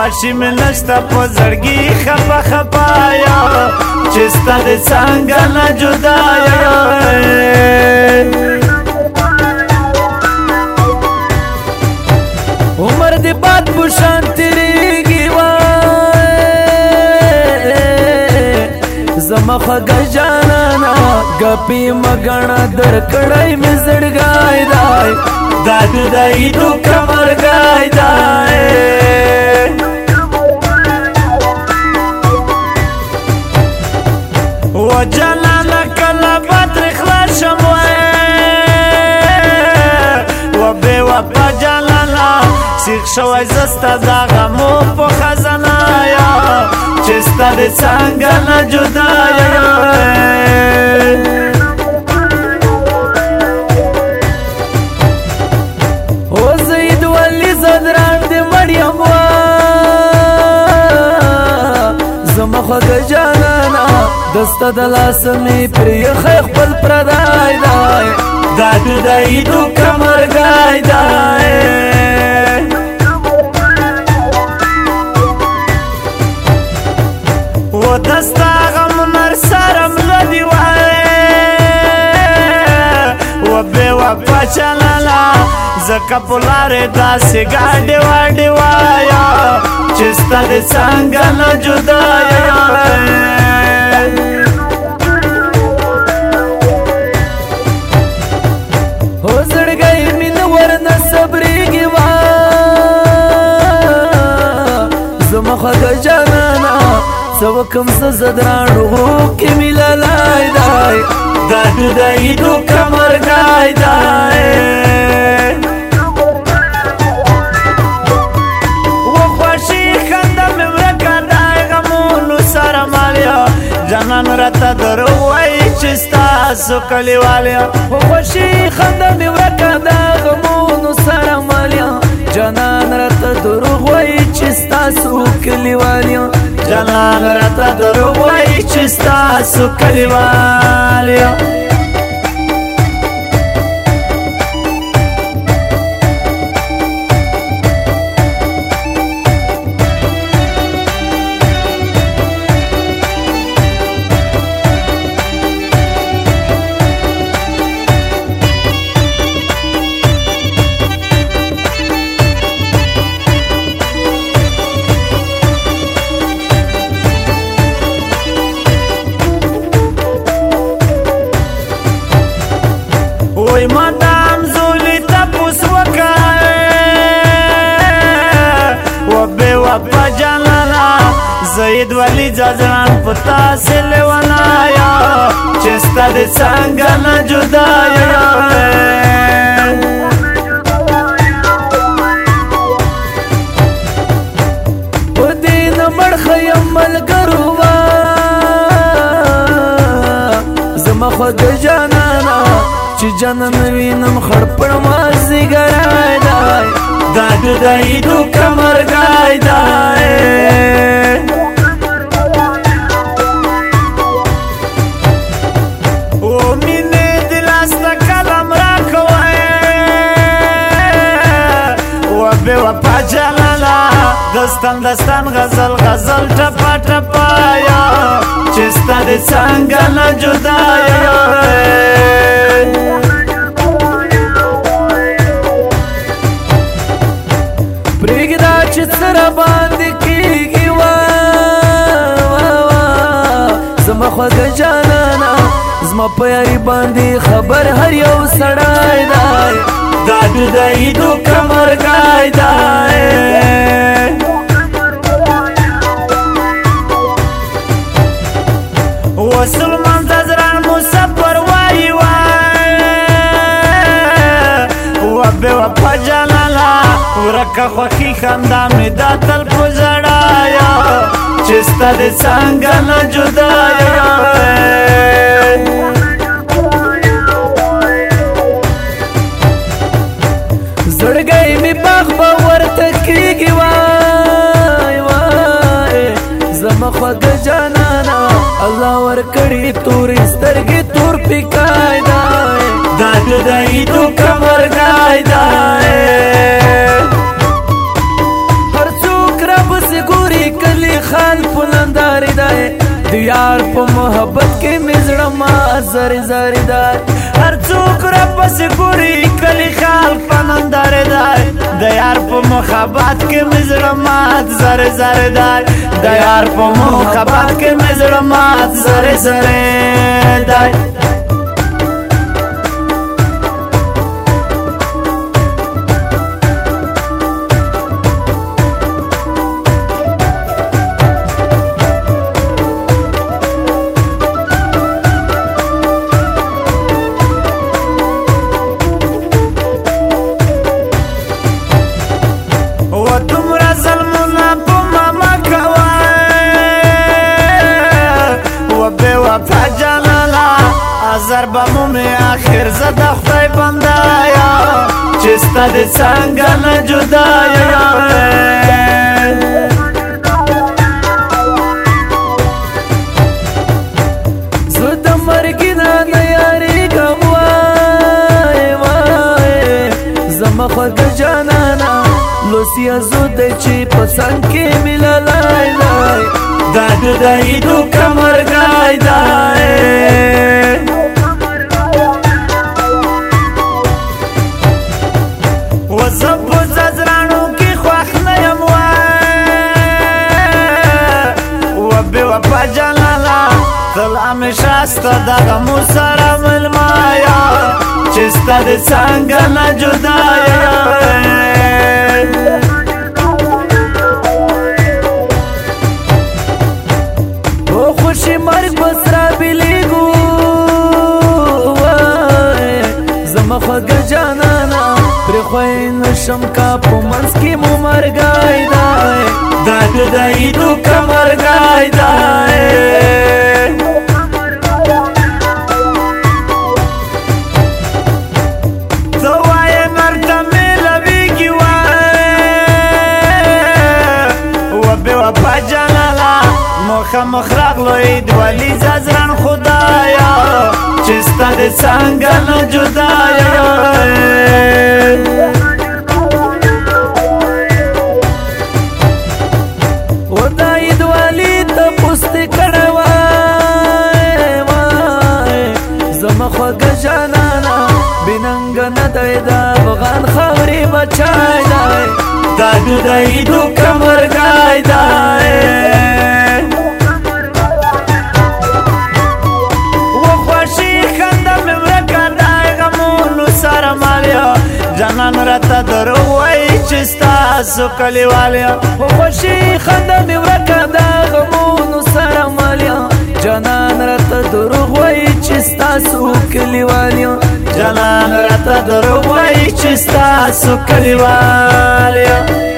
خواشي مې نشته په زړګي خفه خفه یم چې ستا د څنګه نه جدا یم عمر دې باد بوشان تیریږي زما خوږه جانانه ګپې مګڼه درکړی مې زړګی دی دا جدایي دوکه مرګی دی و جلاله کله بدر خلاص شم و بې وفا جلاله سیخ شوی زه ستا د غمو په خزانه یم چې ستا د څنګه نه جدا یم او زید ولی زدران د مریم زما خوږه جانانه دسته د لاسه مې پرېښی خپل پردی دی دا جدایي دوکه مرګی دی و دستا غمونه سره مله دي و بې وفا چلاله ځکه په لارې داسې ګاډې واډې وایم چې ستا د څنګه نه جدا یم هو زړګی مې نه ورنه صبرېږي زما خوږه جانانه څه وکم څه زدرانو کې مې لالی دی دا جدایي دوکه مرګی دی و خوښي خنده مې ورکه دی غمونو سره مل یم جانان راته دروغ وایي چې ستاسو کلیوال یم و خوښي خنده مې ورکه دی غمونو سره مل یم جانان راته دروغ وایي چې ستاسو کلیوال یم جانان راته دروغ وایي چې ستاسو کلیوال یم وای مدام زولی تپوس وکړ و بې وفا جانانه زید ولی جزران په تاسې لیونه یم چې ستا د څنګه نه جدا یم په دې نه مړخه یم ملګرو زما خوږه جانانه چې جانان وینم خړ پړ مازدیګری دی دا جدایي دوکه مرګی دی و مینې د لاس نه قلم راکوی و بې وفا جلاله دستان دستان غزل غزل ټپه ټپه یم چې ستا د څنګه نه جدا یم پرېږده چې څه راباندې کېږي زما خوږه جانانه زما په یاري باندې خبر هر یو سړی دی دا جدایي دوکه مرګی دی و سلمان زران مسافر وایي و بې وفا جلاله ورکه خوښي خندا مې دا تل په ژړا یم چې ستا د څنګه نه جدا یم زړګی مې باغ به ورته کېږي زما خوږه جانانه الله ورکړي تورې سترګې تور پیکای دی دا جدایي دوکه مرګی دی هر څوک راپسې خال پلنداری دای د یار په محبت کې مزړه ما زری زری دای هر څوک را پسې ګوري کلی خال پلنداری دای د یار په محبت کې مزړه ما زری زری دای د یار په محبت کې مزړه ما زری زری دای ضربه مو می آخر زده خدای بنده یا چسته دی څنګه نه جدا یا زه د مرګي نه یاریږم وای وای زما خوږه جانانه لوسیا زو دی چې په څنګ کې مللای لای دا جدایي دوکه مرګای دی همیشاسته دغه مو سره ملمایا چې ستا د څنګه نه جدا او خوشي مرګ بس را بلیږو زما خوږه جانانه پرېښوی نشم کا په منځ کې مو مرګی دی دا جدایي دوکه مرګی دی مخ راغلوی دولی زازران خدایا چې ستا د څنګه نه جدا خدای دولی ته پوستې کړی وای وای زما خوږه جانانه بېننګه نه دی د افغان خاورې بچی دی دا جدایي دوکه مرګی دی جانان راته دروغ وایي چې ستاسو کلیوالیا خوښي خنده مې ورکه د غمونو سره مالیا جانان راته دروغ وایي چې ستاسو کلیوالیا جانان راته دروغ وایي چې ستاسو کلیوالیا